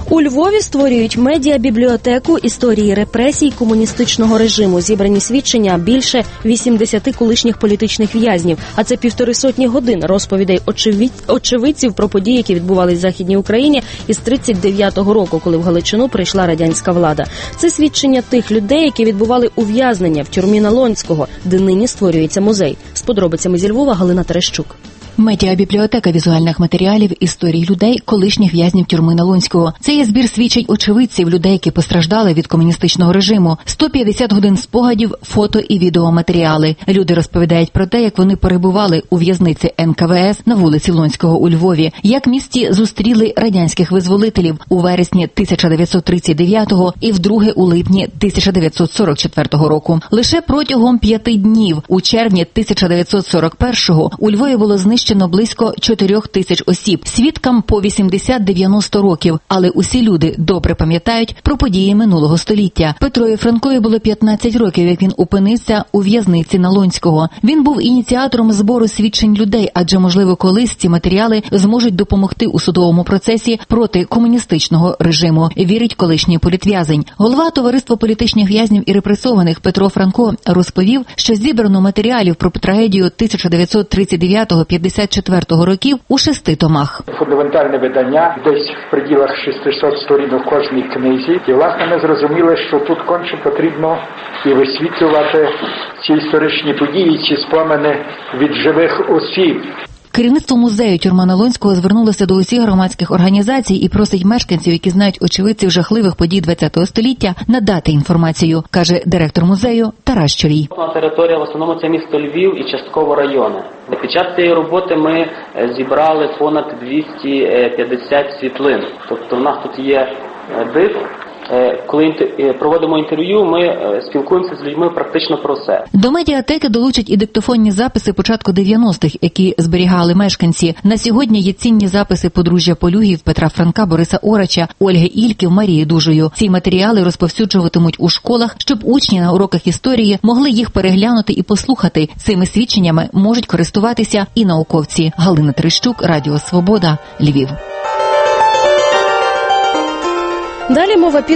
У Львові створюють медіабібліотеку історії репресій комуністичного режиму. Зібрані свідчення більше 80 колишніх політичних в'язнів. А це 150 годин розповідей очевидців про події, які відбувались в Західній Україні із 39-го року, коли в Галичину прийшла радянська влада. Це свідчення тих людей, які відбували ув'язнення в тюрмі Налонського, де нині створюється музей. З подробицями зі Львова Галина Терещук. Медіабібліотека візуальних матеріалів історій людей, колишніх в'язнів тюрми Налонського. Це є збір свідчень очевидців, людей, які постраждали від комуністичного режиму. 150 годин спогадів, фото і відеоматеріали. Люди розповідають про те, як вони перебували у в'язниці НКВС на вулиці Лонського у Львові, як в місті зустріли радянських визволителів у вересні 1939-го і вдруге у липні 1944 року. Лише протягом 5 днів у червні 1941-го у Львові було знищено близько 4 тисяч осіб, свідкам по 80-90 років, але усі люди добре пам'ятають про події минулого століття. Петрові Франкові було 15 років, як він опинився у в'язниці Налонського. Він був ініціатором збору свідчень людей, адже, можливо, колись ці матеріали зможуть допомогти у судовому процесі проти комуністичного режиму, вірить колишній політв'язень. Голова Товариства політичних в'язнів і репресованих Петро Франко розповів, що зібрано матеріалів про трагедію 1939-54 років у 6 томах. Фундаментальне видання, десь в приділах 600 сторінок в кожній книзі. І, власне, ми зрозуміли, що тут конче потрібно і висвітлювати ці історичні події, ці спомини від живих осіб. Керівництво музею тюрма Налонського звернулося до усіх громадських організацій і просить мешканців, які знають очевидців жахливих подій ХХ століття, надати інформацію, каже директор музею Тарас Чорій. Територія в основному це місто Львів і частково райони. Під час цієї роботи ми зібрали понад 250 світлин. Тобто в нас тут є диск. Коли проводимо інтерв'ю, ми спілкуємося з людьми практично про все. До медіатеки долучать і диктофонні записи початку 90-х, які зберігали мешканці. На сьогодні є цінні записи подружжя Полюгів, Петра Франка, Бориса Орача, Ольги Ільків, Марії Дужою. Ці матеріали розповсюджуватимуть у школах, щоб учні на уроках історії могли їх переглянути і послухати. Цими свідченнями можуть користуватися і науковці. Галина Терещук, Радіо Свобода, Львів. Далі мова піде